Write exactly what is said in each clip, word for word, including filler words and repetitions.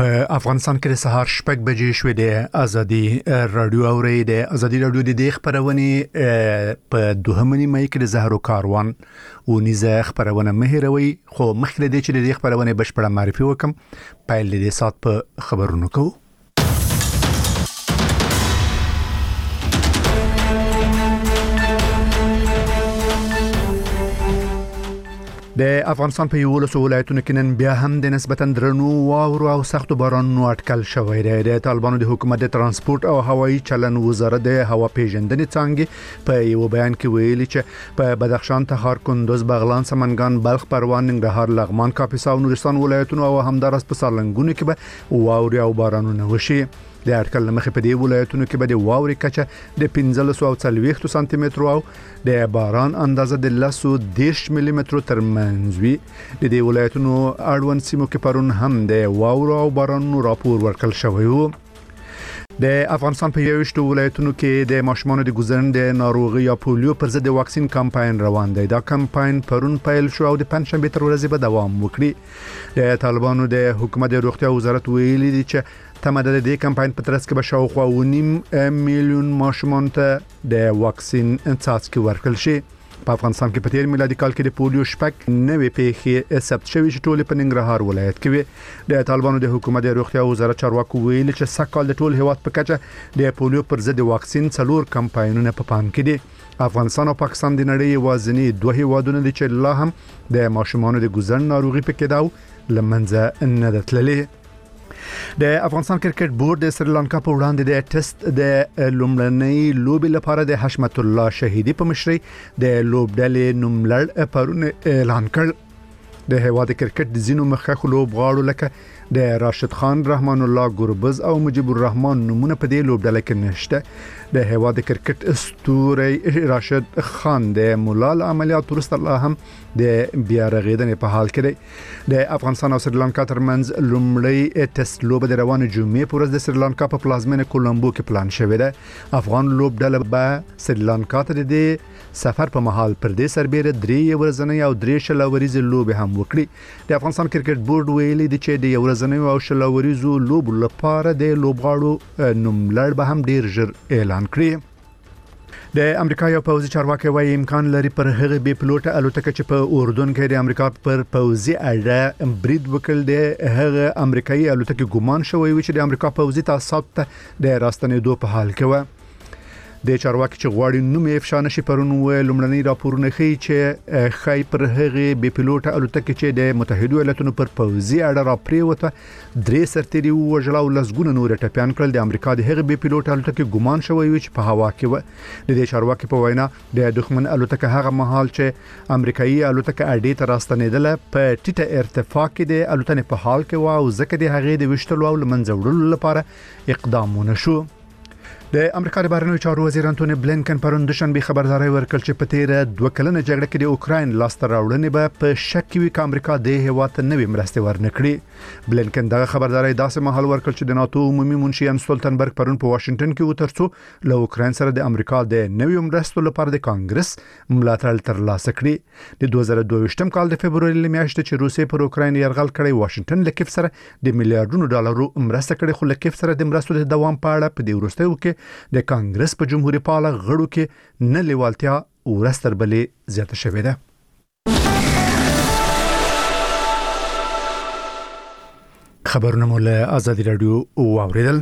په افغانستان کې د سهار شپږ بجې شوې د ازادي رادیو اوري د ازادي رادیو د دې خبرونه په دوهمنی مې کې د زهرو کاروان او نيزه خبرونه مهروي خو مخکې د دې چې د دې خبرونه بشپړه معرفي وکم پایل د سات په خبرونو کو د افغانستان په یو لسو ولایتونو کې نن بیا هم د نسبتاً درنو واورو او سختو بارانونو اټکل شوی دی. د طالبانو د حکومت د ترانسپورت او هوایي چلن وزارت د هوا پیژندنې څنګه په یو بیان کې ویلي چې په بدخشان، تخار، کندوز، بغلان، سمنګان، بلخ، پروان، ننګرهار، لغمان، کاپیسا او نورستان ولایتونو او همدارس په سالنګونو کې به واوري او بارانونه وشي. د اټکل مخې په دې ولایتونو کې به د واوري کچه د پنځلس او څلوېښت سانتي متر او د باران اندازه د لس او دېرش ملي متر ترمنځ وي. د دې ولایتونو اړوند سیمو کې پرون هم د واورو او بارانونو راپور ورکړل شوی و. د افغانستان په یوشتو ولایتونو کې د ماشومانو د ګزرن د ناروغي یا پولیو پر ضد واکسین کمپاین روان دی. دا کمپاین پرون پیل شو او د پنځشنبه تر ورځې به دوام وکړي. د طالبانو د حکومت د روغتیا وزارت ویلي دی چې تمدد د کمپاین په ترڅ کې به شاوخوا ونیم میلیون ماشومان ته د واکسین څاڅکي ورکړل شي. په افغانستان کې په تیر میلادي کال کې د پولیو شپږ نوې پیښې ثبت شوې چې ټول په ننګرهار ولایت کې وي. د طالبانو د حکومت د روغتیا وزارت چارواکو ویلي چې سږکال د ټول هیواد په کچه د پولیو پر ضد واکسین څلور کمپاینونه په پام کې دي. افغانستان او پاکستان د نړۍ وازني دوه هیوادونه دي چې لا هم د ماشومانو د ګزن ناروغي په کې داو لمنځه نه دتللې. د افغانستان کرکټ بورډ د سریلانکا په وړاندې د ټیسټ د لومړنۍ لوبې لپاره د حشمت الله شهیدی په مشرۍ د لوبډلې نوملړ پرون اعلان کړ. د هیواد کرکټ د زینو مخکښ لوبغاړو لکه د راشد خان، رحمان الله ګربز او مجيب الرحمن نمونه په دې لوبډله کې نشته. د هیواد کرکټ اسطوره راشد خان د مولال عملیات وروسته لا هم د بیا رغیدنې په حال کې دی. د افغانستان او سریلانکا ترمنځ لومړی ټیسټ لوبه د روانې جمعې پر ورځ د سریلانکا په پلازمینه کولمبو کې پلان شوې ده. افغان لوبډله به سریلانکا ته د سفر په محل پر دې سربېره درې ورځنۍ او درې شلوريزې لوبې هم وکړي. د افغانستان کرکټ بورډ ویلي دی چې د یو ورځنۍ او شلوريزو لوبو لپاره د لوبغاړو نوملړ به هم ډیر ژر اعلان کړي. د امریکا یو پوځي چارواکي وايي امکان لري پر هغه بي پلوټه الوتکه چې په اردن کې د امریکا پر پوځي اډه برید وکړ د هغه امریکایي الوتکه ګمان شوی و چې د امریکا پوځي تاسیسات ته د راستنېدو په حال کې و. د چارواکي چې غواړي نوم یې افشا نشي پرون و لومړنۍ راپورونه ښیي چې خای پر هغه بي پلوټه الوتکه چې د متحده ایالاتونو پر پوځي اډه را پریوته درې سرتيري وژل او لسګونه نور ټپيان کړل. د امریکا د هغه بي پلوټه الوتکه ګمان شوی و چې په هوا کې و. د دې چارواکي په وینا د دښمن الوتکه هغه مهال چې امریکایي الوتکه اډې ته راستنېدله په ټیټه ارتفاع کې د الوتنې په حال کې و او ځکه د هغې د وشتلو او لمنځه وړلو لپاره اقدامونه شو. د امریکا د بهرنیو چارو وزیر انټونی بلینکن پرون دوشنبه خبرداري ورکړه چې په تیر دوه کلنه جګړه کې د اوکراین لاسته راوړنې به په شک کې وي چې امریکا د هیواد ته نوې مرستې ورنکړي. بلینکن دغه خبرداري داسې مهال ورکړ چې د ناتو عمومي منشي ان سټولټنبرګ پرون په واشنگټن کې وترڅو له اوکراین سره د امریکا د نوې مرستو لپاره د کانګرس ملاتړ ترلاسه کړي. د دوه زره دوه ویشتم کال د فبرवरी میاشتې چې روسیې پر اوکراین یرغل کړی واشنگټن له کیف سره د میلیارډونو ډالرو مرسته کړې خو له کیف سره د مرستو د دوام په اړه په دې وروستیو کې د کانګرس په جمهوریت پاله غړو کې نه لیوالتیا ورستر بلې زیاته شوې ده. خبرونه مول آزادی رادیو واوریدل.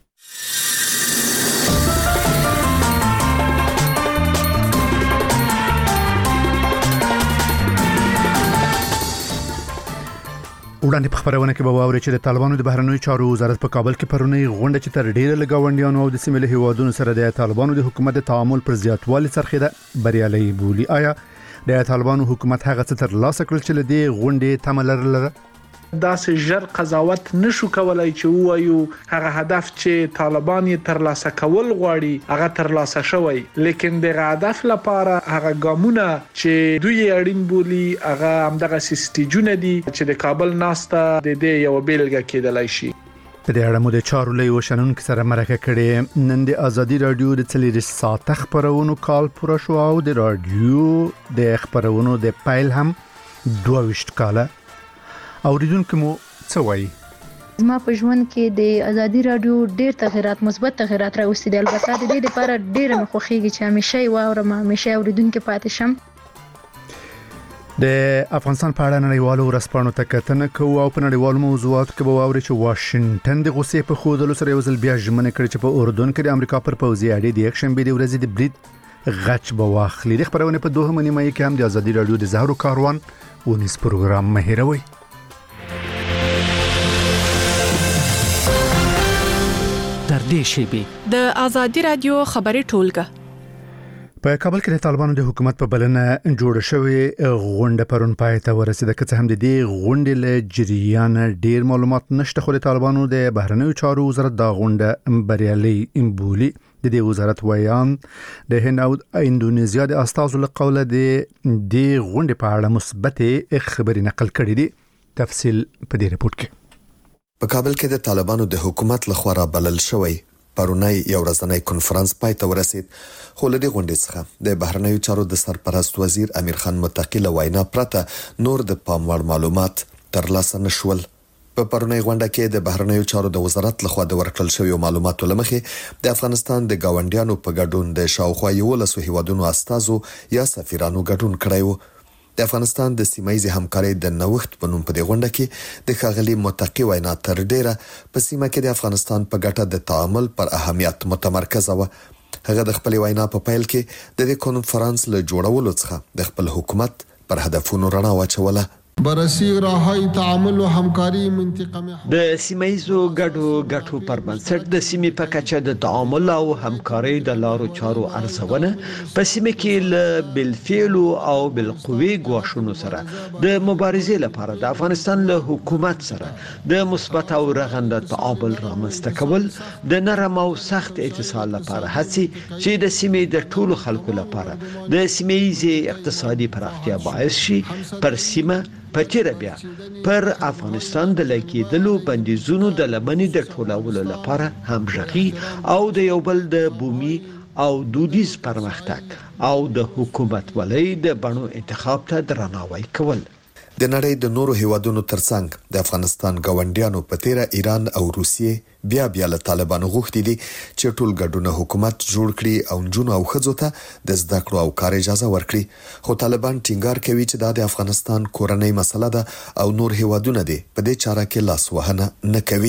وړاندې په خبرونه کې به واوري چې د طالبانو د بهرنیو چارو وزارت په کابل کې پرونی غونډه چې تر ډیره لګاونډیانو او د سیمې له هیوادونو سره د طالبانو د حکومت د تعامل پر زیاتوالي څرخیده بریالي بولی. آیا د طالبانو حکومت هغه څه تر لاسه کړل چې لدی غونډې تملر لره داسې ژر قضاوت نشو کولای چې وایو هغه هدف چې طالبان یې ترلاسه کول غواړي هغه ترلاسه شوی، لیکن دغه هدف لپاره هغه ګامونه چې دوی اړین بولی هغه همدغه سیستیجونه دي چې د کابل ناسته د دې یو بیلګه کېدلای شي. په دې اړه مو د چارو لوي وشنونکو سره مرکه کړې. نن د ازادي رادیو د څلور ساعت خبرونو کال پوره شو او د رادیو د خبرونو د پایل هم دوه وشت کاله اوریدونکو مو څه وایي؟ زما په ژوند کې د ازادي رادیو ډېر تغیرات مثبت تغیرات راوستي دي. البته د دې لپاره ډېر مخ خوږي چې همیشه یې واورم، همیشه اوریدونکو پاتې شم. د افغانستان په اړه نړیوالو ورځپاڼو ته کتنه کوو او په نړیوالو موضوعاتو کې به واوري چې واشنگټن د غوسې په ښودلو سره یو ځل بیا ژمنه کړې چې په اردن کې د امریکا پر پوځي اډې د یکشنبې د ورځې د برید غچ به واخلي. د خبرونه په دوه نیمه کې هم د ازادي رادیو د زهرو کاروان ونیس پروګرام مهیروي. تر دې شیبې د ازادي رادیو خبري ټولګه په کابل کې د طالبانو د حکومت په بلنه جوړ شوی غونډه پرون پای ته ورسیده. که څه هم د دې غونډې له جریان ډیر معلومات نشته، خو د طالبانو د بهرنیو چارو وزارت دا غونډه بریالي بولي. د دې وزارت ویان د هند او اندونیزیا د استازو له قوله د دې غونډې په اړه مثبت خبري نقل کړي دي. تفصیل په دې رپورت کې. په کابل کې د طالبانو د حکومت لخوا را بلل شوی پرونی یو ورځنی کنفرانس پای ته ورسید، خو له دې غونډې څخه د بهرنیو چارو د سرپرست وزیر امیر خان متقی له وینا پرته نور د پام وړ معلومات ترلاسه نشول. په پرونی غونډه کې د بهرنیو چارو د وزارت لخوا د ورکړل شویو معلوماتو لمخې د افغانستان د گاونډیانو په ګډون د شاوخوا یولسو هیوادونو استازو یا سفیرانو ګډون کړی و. د افغانستان د سیمایي همکارۍ د نوښت په نوم په دې غونډه کې د ښاغلي متقی وینا تر ډیره په سیمه کې د افغانستان په ګټه د تعامل پر اهمیت متمرکزه و. هغه د خپل وینا په پیل کې د دې کنفرانس له جوړولو څخه د خپل حکومت پر هدفونو رڼا واچوله. بررسي راهي تعامل او همکاري منطقه د سیمایزو ګډو ګټو پر بنسټ د سیمې په کچه د تعامل او همکاري د لارو چارو ارزونه په سیمه کې له بالفعل او بالقوي غواړو سره د مبارزې لپاره د افغانستان له حکومت سره د مثبت او رغنده تعامل رامنځته کول د نرم او سخت اتصال لپاره هڅه چې د سیمې د ټولو خلکو لپاره د سیمایي اقتصادي پراختیا باعث شي پر سیمه پچیره بیا پر افغانستان د لکېدلو بندیزونو د لمنې د ټولولو لپاره همغږي او د یو بل د بومي او دودیز پرمختګ او د حکومت ولې د بڼو انتخاب ته درناوی کول. د نړۍ د نورو هیوادونو ترڅنګ د افغانستان ګاونډیانو په تیره ایران او روسیې بیا بیا له طالبانو غوښتي دي چې ټول ګډونه حکومت جوړ کړي او جنونو او خځو ته د زده کړو او کار اجازه ورکړي. خو طالبان ټینګار کوي چې دا د افغانستان کورنۍ مسله ده او نور هیوادونه دي په دې چاره کې لاس وهنه نه کوي.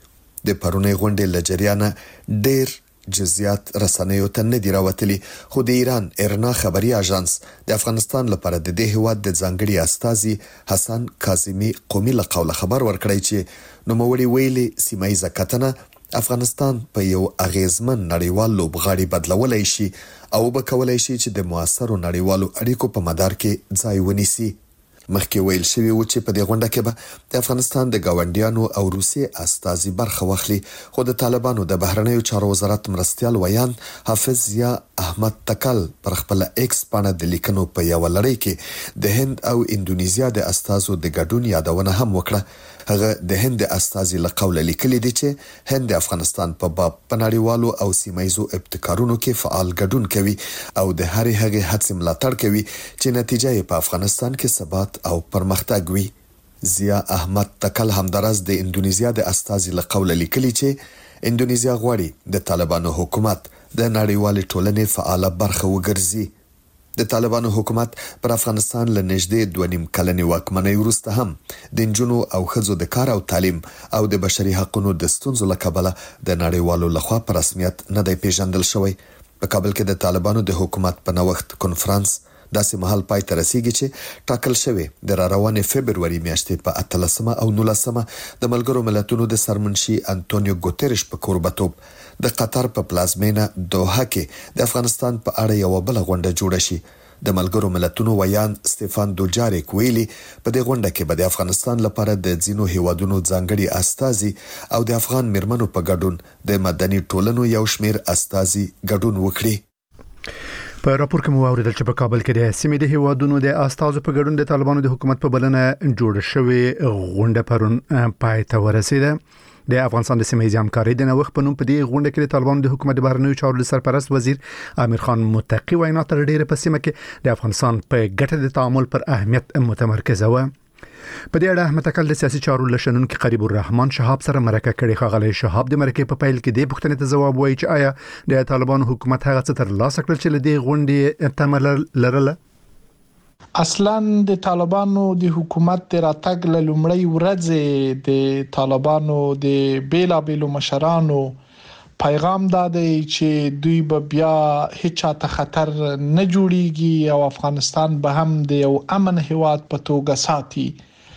د پرونی غونډې له جریانه ډېر جزئیات رسنیو ته نه دی راوتلي، خو د ایران ارنا خبري اژانس د افغانستان لپاره د دې هیواد د ځانګړي استازي حسن کاظمی قومي له قوله خبر ورکړی چې نوموړي ویلي سیمایي کتنه افغانستان په یو اغیزمن نړیوال لوبغاړي بدلولای شي او به کولای شي چې د موثرو نړیوالو اړیکو په مدار کې ځای ونیسي. مخکې ویل شوی و چې په دې غونډه کې به د افغانستان د گاونډیانو او روسیې استازي برخه واخلي، خو د طالبانو د بهرنیو چارو وزارت مرستیال ویان حافظ ضیا احمد تکل پر خپل ایکس باندې د لیکنو په یو لړۍ کې د هند او اندونیزیا د استازو د ګډون یادونه هم وکړه. هغه د هند استازي له قوله لیکلي دي چې هند د افغانستان په باب په نړیوالو او سیمایزو ابتکارونو کې فعال ګډون کوي او د هرې هغې هڅې ملاتړ کوي چې نتیجه یې په افغانستان کې ثبات او پرمختګ وي. ضیا احمد تکل همدارس د اندونیزیا د استازي له قوله لیکلي چې اندونیزیا غواړي د طالبانو حکومت د نړیوالې ټولنې فعاله برخه وګرځي. د طالبانو حکومت پر افغانستان له نږدې دوه نیم کلنې واکمنۍ وروسته هم د نجونو او ښځو د کار او تعلیم او د بشري حقوقو د ستونزو له کبله د نړیوالو لخوا په رسمیت نه دی پیژندل شوی. په کابل کې د طالبانو د حکومت په نوښت کنفرانس داسې مهال پای ته رسیږي چې ټاکل شوی د را روانې فبروري میاشتې په اتلسمه او نولسمه د ملګرو ملتونو د سرمنشي انټونیو ګوتریش په کوربتوب د قطر په پلازمینه دوحه کې د افغانستان په اړه یو بل غونډه جوړه شي. د ملګرو ملتونو ویان سټيفان دوجاریک ویلي په دې غونډه کې به د افغانستان لپاره د ځینو هیوادونو ځانګړي استازي او د افغان میرمنو په ګډون د مدني ټولنو یو شمیر استازي ګډون وکړي. په راپور کې مو اوریدل چې په کابل کې د سیمې د هیوادونو د استازو په ګډون د طالبانو د حکومت په بلنه جوړ شوی غونډه پرون پای ته ورسیده. د افغانستان د سیمې همکارۍ د نوښت په نوم په دې غونډه کې د طالبانو د حکومت د بهرنیو چارو سرپرست وزیر امیر خان متقی وینا تر ډیره په سیمه کې د افغانستان په ګټه د تعامل پر اهمیت متمرکزه و. په دې اړه متکل د سیاسي چارو لشنن کې قریب الرحمن شهاب سره مرکه کړي. خغلی شهاب د مرکه په پیل کې د پښتنې ته جواب وایي چې آیا د طالبانو حکومت هغه څه تر لاسه کړل چې لدې غونډې تمل لرله. اصلا د طالبانو د حکومت د راتګ له لومړۍ ورځې د طالبانو د بیلا بیلو مشرانو پیغام دادی چې دوی به بیا هیڅ ته خطر نه جوړیږي او افغانستان به هم د یو امن هیواد په توګه ساتي.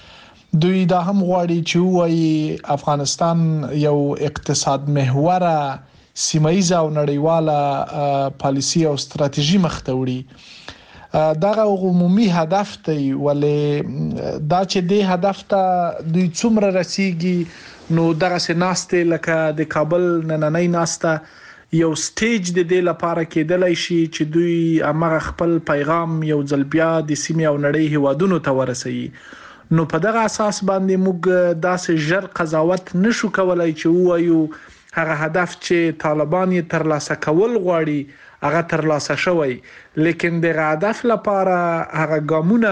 دوی دا هم غواړي چې وایي افغانستان یو اقتصاد محوره سیمایي او نړیواله پالیسی او ستراتیژي مخته وړي. دغه عمومي هدف دی، ولې دا چې د هدف ته دوی څومره رسیږي نو دغه سناسته لکه د کابل نننۍ ناسته یو سټیج د دې لپاره کېدلای شي چې دوی امغه خپل پیغام یو ځل بیا د سیمې او نړۍ هیوادونو ته ورسوي. نو په دغه اساس باندې موږ داسې ژر قضاوت نشو کولای چې وایو هغه هدف چې طالبان یې ترلاسه کول غواړي هغه ترلاسه شوی، لیکن دغه هدف لپاره هغه ګامونه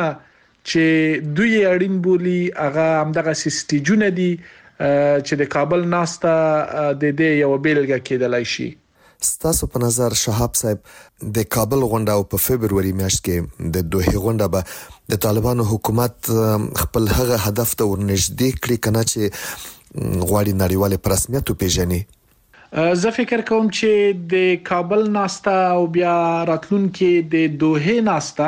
چې دوی اړین بولی هغه همدغه سټیجونه دي چې د کابل ناسته د دې یو بیلګه کېدلای شي. ستاسو په نظر شهاب صاحب د کابل غونډه او په فبرवरी میاشت کې د دوه غونډه به د طالبانو حکومت خپل هغه هدف ته ورنږدې کړی کنه چې غواړي نړیواله رسمیت پیژني. زه فکر کوم چې د کابل ناسته او بیا راتلونکي د دوه ناسته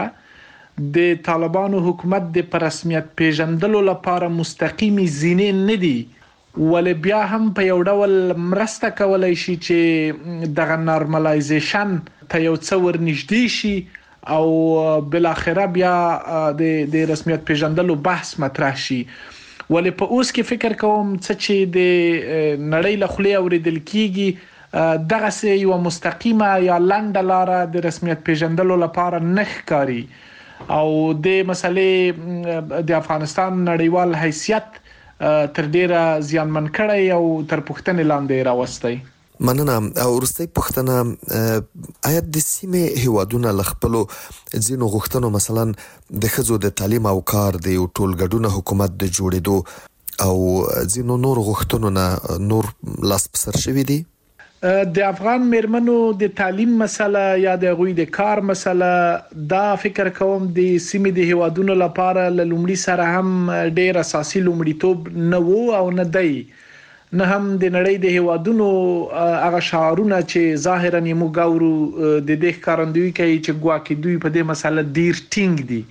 د طالبانو حکومت د رسمیت پیژندلو لپاره مستقیمي زینې نه دي، ول بیا هم په یو ډول مرسته کولای شي چې دغه نارملایزیشن ته یو څو ورنږدې شي او بل اخره بیا د د رسمیت پیژندلو بحث مطرح شي. ول په اوس کې فکر کوم چې د نړۍ له خلې اوریدل کیږي دغه سه یو مستقیمه یا لنډه لار د رسمیت پیژندلو لپاره نه ښکاري او د مسلې د افغانستان نړیوال حیثیت تر ډیره زیانمن کړی او تر پښتنې لاندې راوستي. مننه. او ورستۍ پښتنه آیا د سیمې هیوادونه لخپلو ځینو غوښتنو مثلا د خزو د تعلیم او کار د یو ټولګډونه حکومت د جوړېدو او ځینو نور غوښتنو نه نور لاس پسر شوي دي؟ د افغان میرمنو د تعلیم مسله یا د غوی د کار مسله دا فکر کوم د سیمې د هیوادونو لپاره لومړی سره هم ډیر اساسي لومړیتوب نه وو او نه دی، نه هم د نړۍ د هیوادونو هغه شعارونه چې ظاهرا یې موږ ګورو د دې ښکارندوی کوي چې ګواکې دوی په دې مسله ډیر ټینګ دي.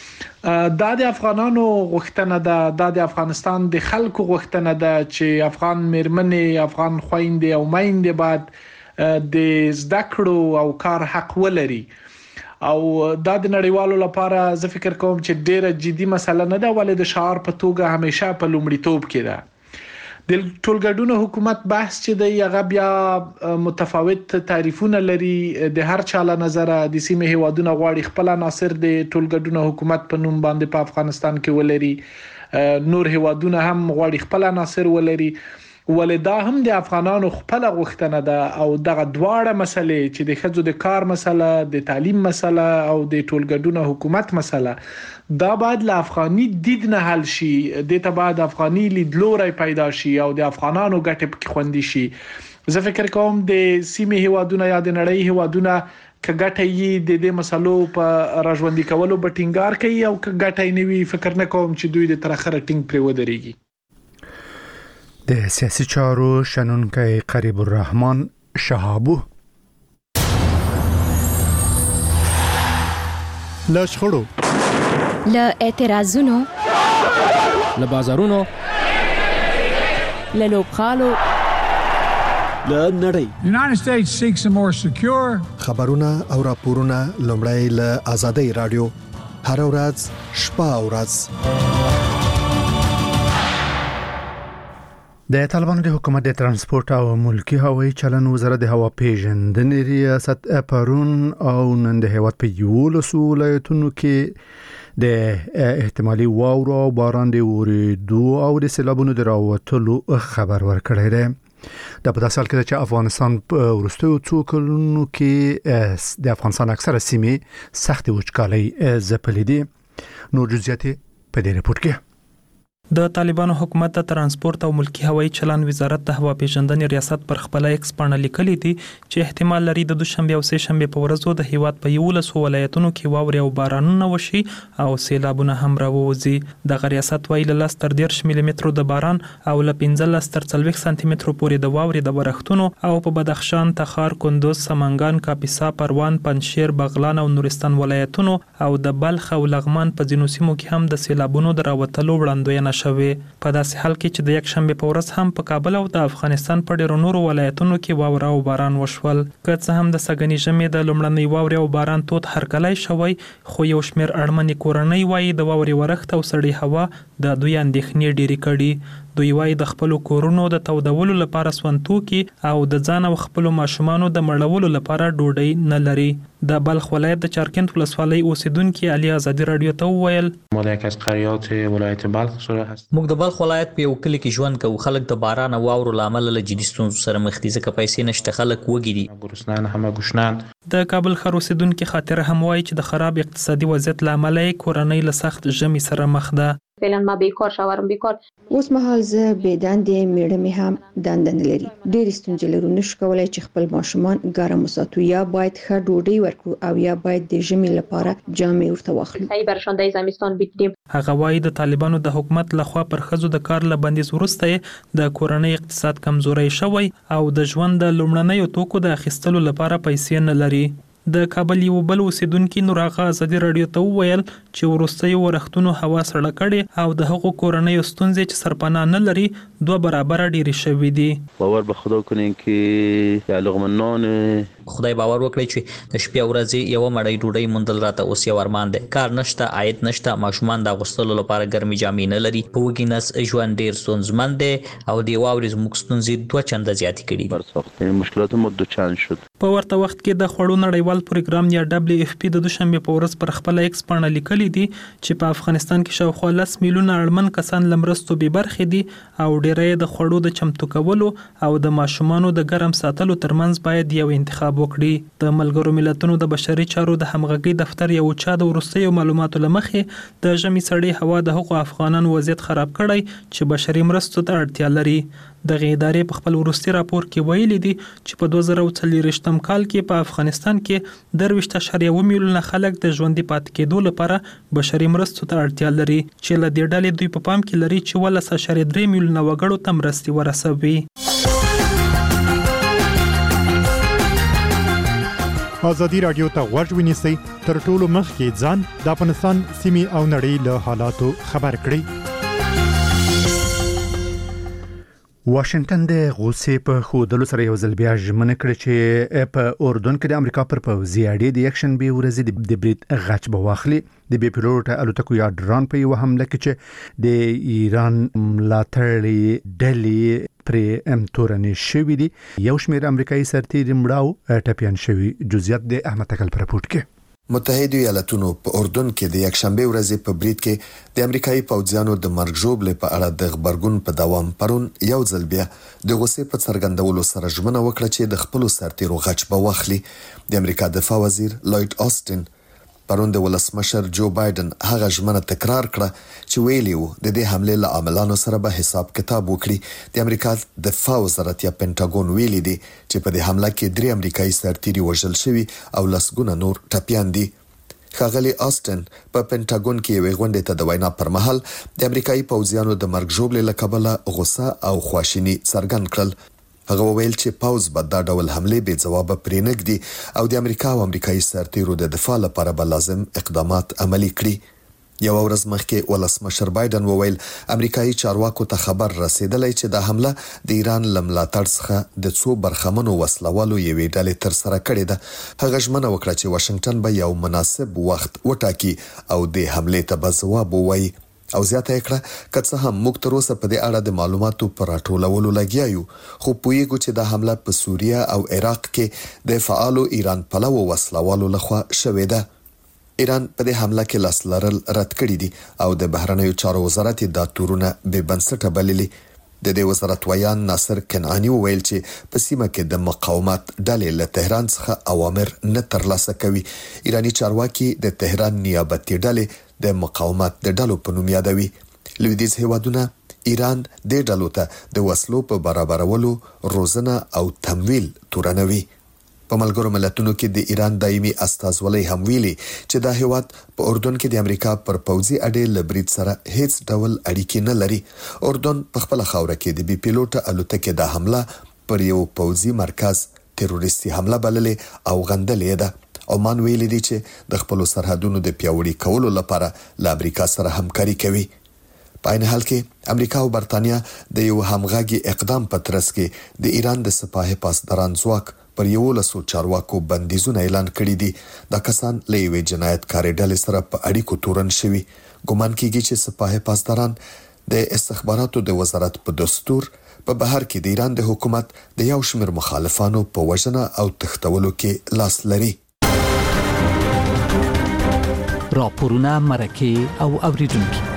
دا د افغانانو غوښتنه ده، دا د افغانستان د خلکو غوښتنه ده چې افغان میرمنې، افغان خويندې او میندې باید د زده کړو او کار حق ولري او دا د نړیوالو لپاره زه فکر کوم چې ډیره جدي مسله نه ده، ولې د شعار په توګه همیشه په لومړیتوب کې ده. د ټولګډونو حکومت بحث چې دی هغه بیا متفاوت تعریفونه لري. د هر چا له نظره د سیمې هیوادونه غواړي خپل عناصر د ټولګډونو حکومت په نوم باندې په افغانستان کې ولري، نور هیوادونه هم غواړي خپل عناصر ولري، ولدا هم د افغانانو خپل غوښتنه ده او دغه دواړه مسلې چې د خځو د کار مسله، د تعلیم مسله او د ټولګډونو حکومت مسله دا باید له افغاني دید نه حل شي، د ته بعد افغاني لیدلوري پیدا شي او د افغانانو ګټه پکې خوندي شي. زه فکر کوم د سیمې هیوادونه یا د نړۍ هیوادونه کګټه یې د دې مسلو په راژوندي کولو به ټینګار کوي او کګټه یې نوي فکر نه کوم چې دوی د ترخره ټینګ پرې ودرېږي. د سیاسي چارو شنونکی قریب الرحمن شهابو له شخړو، له اعتراضونو، له بازارونو، له لوبخالو، له نړۍ. The United States seeks a more secure. خبرونه او راپورونه لومړی له آزادۍ رادیو هر ورځ شپه او ورځ. د طالبانو د حکومت د ترانسپورت او ملکی هوایي چلن وزارت د هوا پیژندنې ریاست پرون او نن د هیواد په یولسو ولایتونو کې د احتمالي واورو او باران د وریدو او د سیلابونو د راوتلو خبر ورکړی دی. دا په داسې حال کې چې افغانستان په وروستیو څو کلونو کې د افغانستان اکثره سیمې سختې وچکالۍ ځپلې دي. نور جزئیات په دې رپورت کې د طالبانو حکومت د ترانسپورت او ملکی هوایي چلن وزارت د هوا پیژندنې ریاست پر خپل ایکس باندې لیکلي دي چې احتمال لري د دوشنبه او سه شنبه په ورځو د هیواد په یولس ولایتونو کې واوري او بارانونه وشي او سیلابونه هم راووزي. د ریاست وایي له لس تر ډیر ملي مترو د باران او له پنځلس تر څلوېښت سانتي مترو پورې د واوري د ورښتونو او په بدخشان، تخار، کندوز، سمنګان، کاپیسا، پروان، پنجشیر، بغلان او نورستان ولایتونو او د بلخ او لغمان په ځینو سیمو کې هم د سیلابونو د راوتلو وړاندوینه شوه. په داسې حال کې چې د یک شنبه په ورځ هم په کابل او د افغانستان په ډیرو نورو ولایتونو کې واوره او باران وشول. که څه هم د سګنی ژمي د لومړنۍ واورې او باران تود هرکلی شوی، خو یو شمېر اړمنې کورنۍ وایي د واورې ورښت او سړې هوا د دوی اندېښنې ډېرې کړي. دوی وایي د خپلو کورونو د تودولو لپاره سونتوکي او د ځان او خپلو ماشومانو د مړولو لپاره ډوډۍ نه لري. د بلخ ولایت د چارکند ولسوالۍ اوسیدونکي علي ازادي رادیو ته وویل ما یک از قریات ولایت بلخ سره هست. موږ د بلخ ولایت په یو کلی کې ژوند کوو. خلک د باران او واورو لامل له جدي ستونزو سره مخ دي ځکه پیسې نشته، خلک وږي دي. ګرسنان همه ګشنان. د کابل ښار اوسیدونکي خاطره هم وایي چې د خراب اقتصادي وضعیت لامل یې کورنۍ له سخت ژمي سره مخ ده. فعلا ما بیکار شوارم بیکار اوس مهال زه بې دندې میړه مې هم دنده نه لري. ډېرې ستونزې لرو، نشو کولی چې خپل ماشومان ګرم وساتو. یا باید ښه ډوډۍ ورکړو او یا باید د ژمي لپاره جامې ورته واخلو. صحیح برشان د زمستان بگیریم. هغه وایي د طالبانو د حکومت لخوا پر ښځو د کار له بندیز وروسته د کورنۍ اقتصاد کمزوری شوی او د ژوند د لومړنیو توکو د اخیستلو لپاره پیسې نه لري. د کابل یو بل اوسیدونکي نور هغه ازادي رادیو ته وویل چې وروستیو ورښتونو هوا سړه کړې او د هغو کورنیو ستونزې چې سرپناه نه لري دوه برابره ډېرې شوي دي. باور به خدا کنین که لقمه نان خدای باور وکړي چې د شپې ورځې یو مړۍ ډوډۍ موندل راته اوس یو ارمان دی. کار نشته، عاید نشته، ماشومان د اغوستلو لپاره ګرمې جامې نه لري. په وږي نس ژوند ډېر ستونزمن دی او د واورې زموږ ستونزې دوه چنده زیاتې کړي. مشکلات مو دو چند شد. په ورته وخت کې د خوړو نړیوال پروګرام یا دبليو اف پی د دوشنبه په ورځ پر خپل ایکس باندې لیکلي دي چې په افغانستان کې شاوخوا لس میلیونه اړمن کسان لمرستو به برخې دي او ډېرې د خوړو د چمتو کولو او د ماشومانو د ګرم ساتلو ترمنځ باید یو انتخاب وکړي. د ملګرو ملتونو د بشري چارو د همغږي دفتر یو چا د وروستیو معلوماتو لمخې د ژمي سړې هوا د حقوق افغانانو وضعیت خراب کړی چې بشري مرستو ته اړتیا لري. دغه ادارې په خپل وروستي راپور کې ویلي دي چې په دوه زره څلوېښتم کال کې په افغانستان کې درویشت اعشاریه اووه میلیونه خلک د ژوندي پاتې کېدو لپاره بشري مرستو ته اړتیا لري چې له دې ډلې دوی په پام کې لري چې اوولس اعشاریه درې میلیونه وګړو ته مرستې ورسوي. ازادي رادیو ته غوږ ونیسئ، تر ټولو مخکې ځان د افغانستان سیمې او نړۍ له حالاتو خبر کړئ. واشنگټن د غوسې په خودلو سره یو ځل بیا ژمنه کړې چې په اردن کې د امریکا پر پوځي اډې د یک شنبه ورځې د برید غچ به واخلي. د بي پیلوټ الوتکو یا ډرون په یو حمله کې چې د ایران ملاتړي ډلې پر امتورنې شوې دي، یو شمېر امریکایي سرتیري مړاو ټپيان شوي. جزئیات د احمد تکل پر رپورت کې. متحده ایالاتونو په اردن کې د یک شنبه ورځې په برید کې د امریکایي پوځیانو د مرګ ژوبلې په اړه د خبرګون په دوام پرون یو ځل بیا د غوسې په څرګندولو سره ژمنه وکړه چې د خپل سرتیرو غچ به واخلي. د امریکا دفاع وزیر لوید آستن پرون د ولسمشر جو بایدن هغه ژمنه تکرار کړه چې ویلي وو د دې حملې له عاملانو سره به حساب کتاب وکړي. د امریکا دفاع وزارت یا پینټاګون ویلي دی چې په دې حمله کې درې امریکایي سرتیري وژل شوي او لسګونه نور ټپيان دي. ښاغلي آستن په پینټاګون کې یوې غونډې ته د وینا پر مهال د امریکایي پوځیانو د مرګ ژوبلې له کبله غوسه او خواشیني څرګند کړل. هغه وویل چې پوځ به دا ډول حمله بې ځواب پرې نږدي او د امریکا او امریکایي سرتیرو د دفاع لپاره به لازم اقدامات عملي کړي. یو ورځ مخکې ولسمشر بایدن وویل امریکایي چارواکو ته خبر رسیدلی چې د حمله د ایران له ملاتړ څخه د څو برخمنو وسلوالو یوې ډلې تر سره کړې ده. هغه ژمنه وکړه چې واشنگټن به یو مناسب وخت وټاکي او د حملې ته به ځواب ووایي. او زیاته کړه که څه هم موږ تر اوسه په دې اړه د معلوماتو پر راټولولو لګیا یو، خو پوهیږو چې د حمله په سوریه او عراق کې د فعالو ایران پلوو وسلوالو لخوا شوې ده. ایران په دې حمله کې لاس لرل رد کړی دي او د بهرنیو چارو وزارت دا تورونه بې بنسټه بللي. د دې وزارت ویان ناصر کنعانی وویل چې په سیمه کې د مقاومت ډلې له تهران څخه اوامر نه ترلاسه کوي. ایرانی چارواکي د تهران نیابتي ډلې د مقاومت د ډلو په نوم یادوي. لویدیز هیوادونه ایران د ډلو ته د وسلو په برابرولو روزنه او تمویل تورنوي. په ملګرو ملتونو کې د ایران دایمي استازولۍ هم ویلي چې دا هیواد په اردن کې د امریکا پر پوځي اډې له برید سره هیڅ ډول اړیکې نه لري. اردن په خپل خاوره کې د بي پیلوټ الوتکې د حمله پر یو پوځي مرکز تروریستي حمله بللې او غندلې ده. عمان ویلي دی چې د خپل سرحدونو د پیاوړي کولو لپاره له امریکا سره همکاري کوي. په عین حال کې امریکا او برتانیا د یو همغږي اقدام په ترڅ کې د ایران د سپاه پاسداران ځواک پر یو لسو چارواکو بندیزونه اعلان کړي دي. دا کسان له یوې جنایتکارۍ ډلې سره په اړیکو تورن شوي. ګومان کیږي چې سپاه پاسداران د استخباراتو د وزارت په دستور په بهر کې د ایران د حکومت د یو شمېر مخالفانو په وژنه او تښتولو کې لاس لري. راپورونه مرکه او اوریدونکو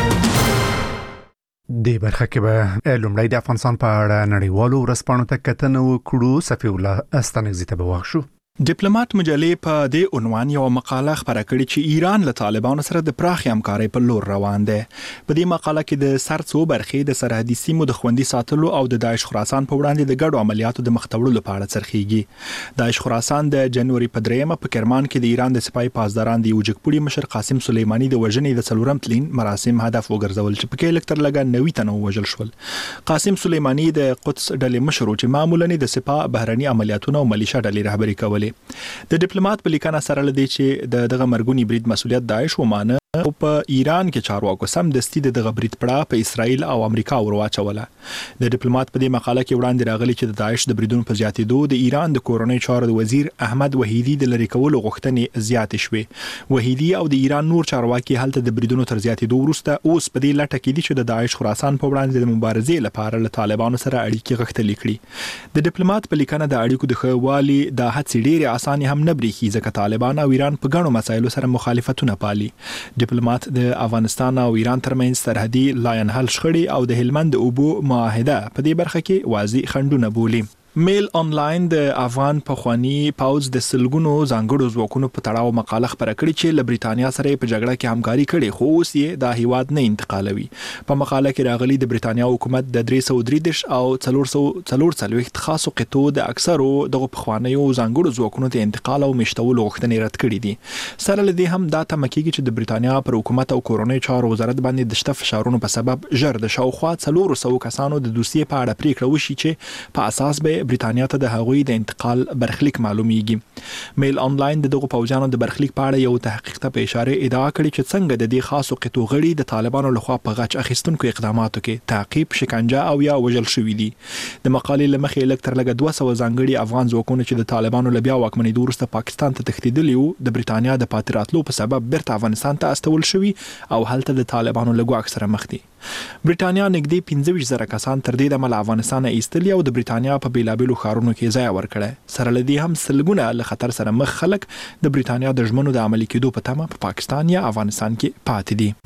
د برخه کې به لومړی د افغانستان په اړه نړیوالو ورځپاڼو ته کتنه وکړو. صفی الله استانګزي ته به واښو. ډیپلوماټ مجلې په دې عنوان یو مقاله خبره کړې چې ایران له طالبانو سره د پراخې همکارۍ په لور روان دی. په دې مقاله کې د سرڅو برخې د سرحدي سیمو د خوندي ساتلو او د داعش خراسان په وړاندې د ګډو عملیاتو د مخته په اړه څرخيږي. داعش خراسان د جنوري په دریمه په کرمان کې د ایران د سپای پاسداران د یوجکپوړي مشر قاسم سلیمانی د وژنې د څلورم تلین مراسم هدف وګرځول چې په کې لکتر لګا نوي تنو وژل شول. قاسم سلیمانی د قدس ډلې مشر چې معمولا د سپاه بهرني عملیاتونو او ملیشیا ډلې رهبري کولې. د ډیپلوماټ په لیکنه سره لدی چې د دغه مرګونی برید مسولیت داعش ومانه او په ایران کې چارواکو سم دستي د دغه برید پړه په اسرائیل او امریکا ورواچوله. د ډیپلوماټ په دې مقاله کې وړاندې راغلي چې د داعش د بریدونو په زیاتېدو د ایران د کورونی چارو د وزیر احمد وحیدی د لری کولو غوښتنې زیاتې شوې. وحیدی او د ایران نور چارواکي هلته د بریدونو تر زیاتېدو وروسته اوس په دې لټه کې دي چې د داعش خراسان په وړاندې د مبارزې لپاره له طالبانو سره اړیکې غښتلې کړي. د ډیپلوماټ په لیکنه د اړیکو د ښهوالي د هڅې ډېرې اسانه هم نه بریښي ځکه طالبان او ایران په ګڼو مسایلو سره مخالفتونه پالي. ډیپلوماټ د افغانستان او ایران ترمنځ سرحدي لاین حل شخړې او د هلمند اوبو معاهده په دې برخه کې واضح خنډونه بولي. میل انلاین د افغان پخوانی پاوز د سلګونو ځانګړو ځواکونو په تړاو مقاله خبره کړې چې له بریتانیا سره په جګړه کې همکاري کړې خو اوس یې د هیواد نه انتقالوي. په مقاله کې راغلي د بریتانیا حکومت د درې سوه درې دېرش او څلور سوه څلور څلوېښت خاصو قطعو د اکثرو دغه پخوانیو ځانګړو ځواکونو ته انتقال او میشتولو غوښتنې رد کړې دي. سره له دې هم دا تمه کېږي چې د بریتانیا پر حکومت او کورونی چارو وزارت باندې د شته فشارونو په سبب ژر د شاوخوا څلور سوه کسانو د دوسیې په اړه پریکړه وشي چې په اساس به بریتانیا ته د هغوی د انتقال برخلیک معلومیږي. میل انلاین د دغه پوجانو د برخلیک په اړه یو تحقیق ته په اشاره ادعا کړې چې څنګه د دې خاصو قطو غړي د طالبانو لخوا په غچ اخیستونکو اقداماتو کې تعقیب، شکنجه او یا وژل شوي دي. د مقالې لمخې لکتر لګ دوه سوه ځانګړي افغان ځواکونه چې د طالبانو له بیا واکمنېدو وروسته پاکستان ته تښتېدلي وو د بریتانیا د پاتې راتلو په سبب بیرته افغانستان ته استول شوي او هلته د طالبانو له ګواښ سره مخ دي. بریتانیا نږدې پنځه ویشت زره کسان تر دې دمه له افغانستانه ایستلي او د بریتانیا په بیلابیلو ښارونو کې ځای ورکړی. سره له دې هم سلګونه له خطر سره مخ خلک د بریتانیا د ژمنو د عملي کېدو په تمه په پاکستان یا افغانستان کې پاتې دي.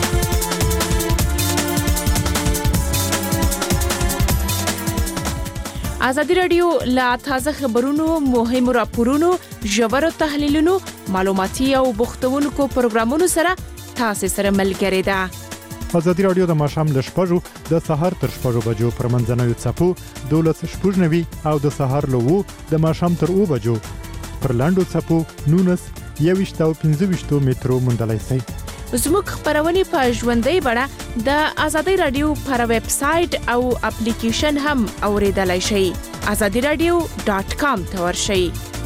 ازادي رادیو لا تازه خبرونو، مهمو راپورونو، ژورو تحلیلونو، معلوماتي او بوختونکو پروګرامونو سره تاسو سره ملګری ده. ازادي رادیو د ماښام له شپږو د سهار تر شپږو بجو پر منځنوي څپو دولس شپږ نوي او د سهار له اوو د ماښام تر اوو بجو پر لاندو څپو نولس یوویشت او پنځه ویشتو مترو موندلی شئ. زموږ خبرونه په ژوندۍ بڼه د ازادي رادیو پر ویب سټ او اپلیکیشن هم اوریدلای شئ. ازادي رادیو ډاٹ کام ته ورشئ.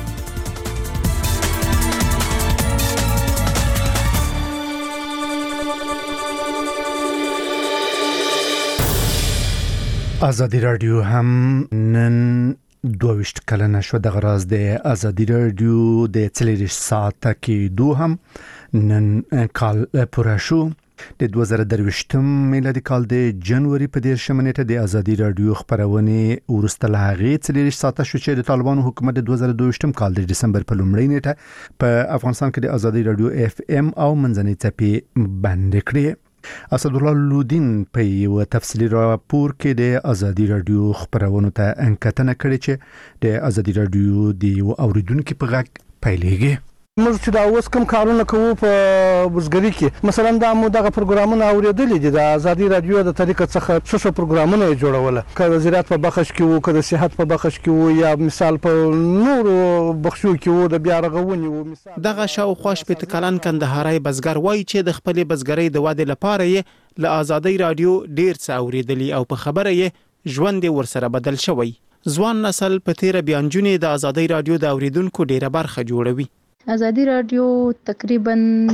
ازادي رادیو هم نن دوه کلنه شو. د غراز د ازادي رادیو د څلور ساعته کې دو هم نن کال پوره شو. د دوه زره درویشتم میلادي کال د جنوري په دیرشمه نیټه د ازادي رادیو خبرونه ورسته له هغې څلور ساعته شو چې د طالبانو حکومت د دوه زره دوه کال د دسمبر په لومړۍ نیټه په افغانستان کې د ازادي رادیو اف ام او منځنۍ څپې بند کړې. اسدالله لودین په یو تفصیلی راپور کې د ازادي رادیو خبرونه ته انکتنه کړې چې د ازادي رادیو د اوریدونکو په غږ پیلېږي. موږ چې دا اوس کوم کارونه کوو په بزګري کې مثلا دا مو دغه پروګرامونه اوریدلې دي د ازادي رادیو د طریقې څخه څه څه پروګرامونه جوړول کله زراعت په بخش کې وو کله صحت په بخش کې وو یا مثال په نورو بخشو کې وو د بیا رغونې وو مثال دغه شاوخوا شپږ کلن کندهاري بزګر وایي چې د خپل بزګرۍ د وادي لپاره یې له ازادي رادیو ډیر څه اوریدلی او په خبره یې ژوند ورسره بدل شوی ځوان نسل په تیر بیانجونې د ازادي رادیو د اوریدونکو ډیره برخه جوړوي ازادي رادیو تقریبا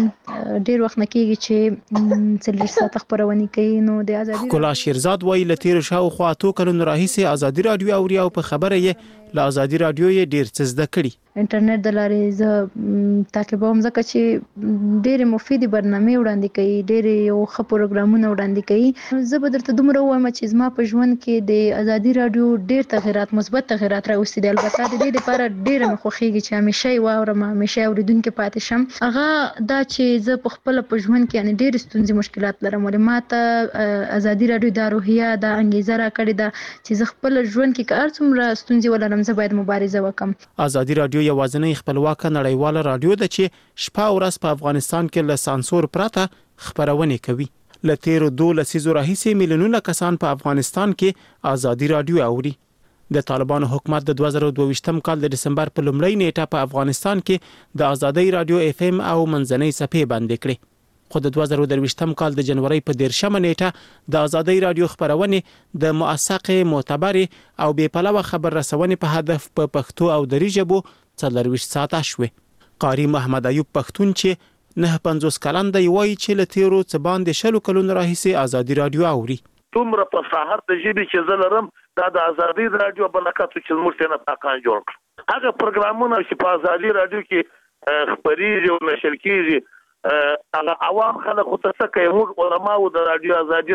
ډیر وخت نه کېږي چې څلور ساعت خبرونه کوي نو د ازادي کولا شیرزاد وایي لتیر شاوخوا تو کلونو راهیسې ازادي رادیو اوري او په خبره یې له ازادي رادیو یې ډیر څه زده کړي انټرنیټ د لارې زه تعقیبوم ځکه چې ډېر مفیدې برنامې وړاندې کوي ډېر یو ښه پروګرامونه وړاندې کوي زه به درته دومره ووایم چې زما په ژوند کې د ازادي رادیو ډېر تغیرات مثبت تغیرات راوستي دي البته د دې لپاره ډېره مې خوښیږي چې همیشه یې واورم همیشه اورېدونکې پاتې شم هغه دا چې زه په خپله په ژوند کې یعنې ډېرې ستونزې مشکلات لرم ولې ما ته ازادي رادیو دا روحیه دا انګیزه راکړې ده چې زه خپله ژوند کې که هر څومره ستونزې ولرم زه باید مبارزه وکړم ازادي رادیو یوازینۍ خپلواکه نړیواله رادیو ده چې شپه او ورځ په افغانستان کې له سانسور پرته خبرونه کوي له تیرو دوه لسیزو راهیسې میلیونونه کسان په افغانستان کې ازادي رادیو اوري د طالبانو حکومت د دوه زره دوه ویشتم کال د دسمبر په لومړۍ نیټه په افغانستان کې د ازادي رادیو اف ام او منځنۍ صفحې بندې کړې خو د دوه زره دوه ویشتم کال د جنوري په دیرشمه نیټه د ازادي رادیو خبرونه د موثقه معتبر او بې پلوه خبر رسونې په هدف په پښتو او دری ژبو څلرویشت ساعته شوه قاری محمد ایوب پښتون چې نه پنځوس کلن دی وایي چې له تیرو څه باندې شلو کلونو راهیسې ازادي رادیو اوري دومره فصاحت د ژبې چې زه لرم دا د ازادي رادیو برکت چې موږ ته نه پاکان جوړ کړ هغه پروګرامونه چې په ازادي رادیو کې خبريږي او نشر کیږي هغه عوام خلک خو څه کوي موږ علماء د رادیو ازادي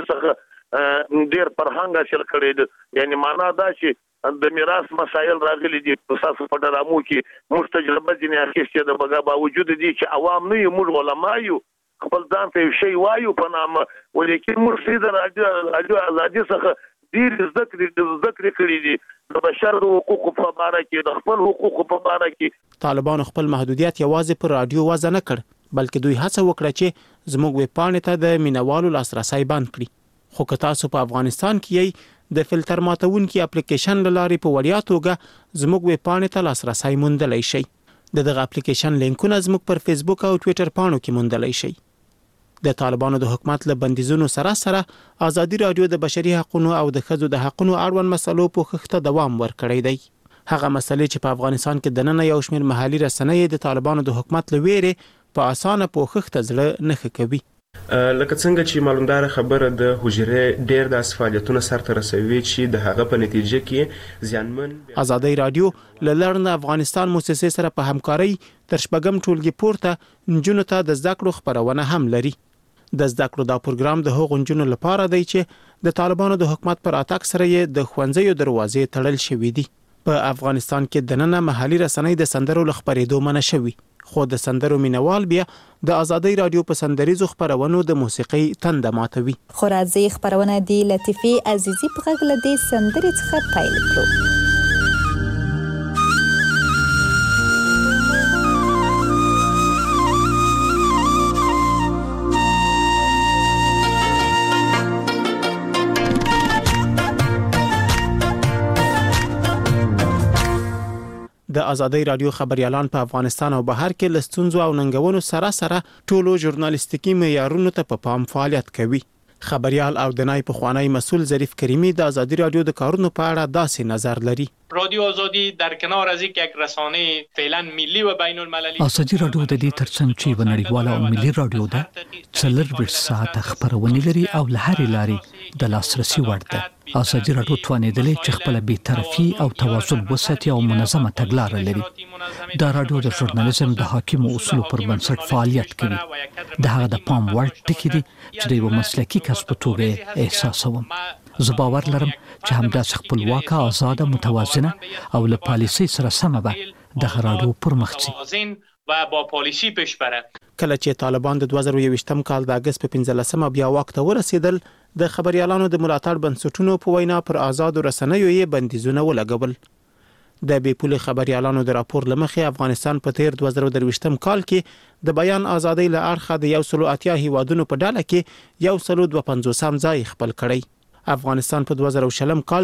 څخه ډیر فرهنګ حاصل کړی دی یعنی معنا دا چې د میراث مسایل راغلي دي په اساس په ډرامو کې موږ تجربه ځینې اخیستې د بغا باوجود دي چې عوام نه یو موږ علماء یو خپل ځان ته شی وایو په نامه ولیکن موږ د رادیو رادیو ازادي څخه ډیر ذکر ذکر کړی دي د بشر حقوقو په اړه کې د خپل حقوقو په اړه کې طالبان خپل محدودیت یوازې پر رادیو وضع نه کړ بلکې دوی هڅه وکړه چې زموږ ویب پاڼې ته د مینوالو لاسرسي بند کړي خو که تاسو په افغانستان کې د فلټر ماتونکي اپلیکیشن لارې په وړیا توګه زموږ ویب پاڼې ته لاسرسي موندلای شئ د دغه اپلیکیشن لینکونه زموږ پر فیسبوک او ټوئیټر پاڼو کې موندلای شئ د طالبانو د حکومت له بندیزونو سره سره ازادي رادیو د بشري حقوقو او د ښځو د حقوقو اړوند مسلو په خښته دوام ورکړی دی هغه مسلې چې په افغانستان کې د نن یو شمېر محلي رسنۍ د طالبانو د حکومت لویره په اسانه په خښته زړه نه کوي لکه څنګه چې معلومدار خبره د حجره ډیر د فعالیتونو سرته رسوي چې د هغه په نتیجه کې ځانمن ازادي رادیو له لرن افغانستان مؤسسې سره په همکاري تر شپږم ټولګي پورته نجونو ته د زده کړو خبرونه هم لري د زده کړو دا پروګرام د هغو نجونو لپاره دی چې د طالبانو د حکومت پر اتاک سره یې د ښوونځیو دروازې تړل شوې دي په افغانستان کې د نن محلي رسنۍ د سندرو لخبرېدو منع شوي خو د سندرو مینوال بیا د ازادي رادیو په سندریزو خبرونو د موسیقي تند ماتوي خو راځي خبرونه دی لطیفي عزیزي په غږ له دې سندرې څخه پیل کړو د ازادي رادیو خبريالان په افغانستان او بهر کې لستونزو او ننګونو سره سره ټولو ژورنالیستیکي معیارونو ته په پام فعالیت کوي خبريال او د نای په خوانی مسول ظریف کریمی د ازادي رادیو د کارونو په اړه داسې نظر لري رادیو آزادی در کنار از یک رسانه فعلا ملی و بین المللی ازادي رادیو د دې ترڅنګ چې ونړیواله او ملي رادیو ده څلور ساعت خبرونه لري او له هرې لارې د لاسرسي وړ ده ازادي رادیو توانیدلې چې خپل بی‌طرفي او توازن وساتي او منظمه تګلارې لري دا رادیو د ژورنالیزم د حاکم اصولو پر بنسټ فعالیت کوي د هغه د پام وړ ټکی دي چې د یو مسلکي کسب په توګه احساسوم زه باور لرم چې همداسې خپلواکه آزاده متوازنه او له پالیسۍ سره سمه به د رادیو پرمخځي و با پالیسی پیش بره کله چې طالبان د دوه زره یوویشتم کال د اگست په پنځلسمه بیا واک ته ورسېدل د خبريالانو د ملاتړ بنسټونو په وینا پر آزاد رسنیو یې بندیزونه ولګول د بې پولې خبريالانو د راپور لمخې افغانستان په تیر دوه زره درویشتم کال کې د بیان ازادۍ له اړخه د یو سل اتیا هیوادونو په ډله کې یو سل دوه پنځوسم ځای خپل کړی. افغانستان په دوه زره شلم کال